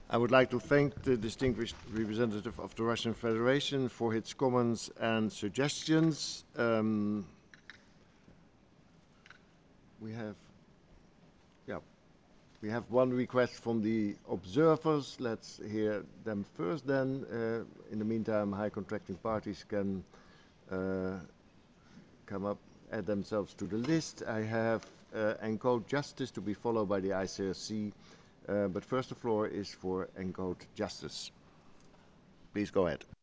I would like to thank the distinguished representative of the Russian Federation for his comments and suggestions. We have one request from the observers. Let's hear them first then. In the meantime, high contracting parties can come up, add themselves to the list. I have Encode Justice to be followed by the ICRC, but first the floor is for Encode Justice. Please go ahead.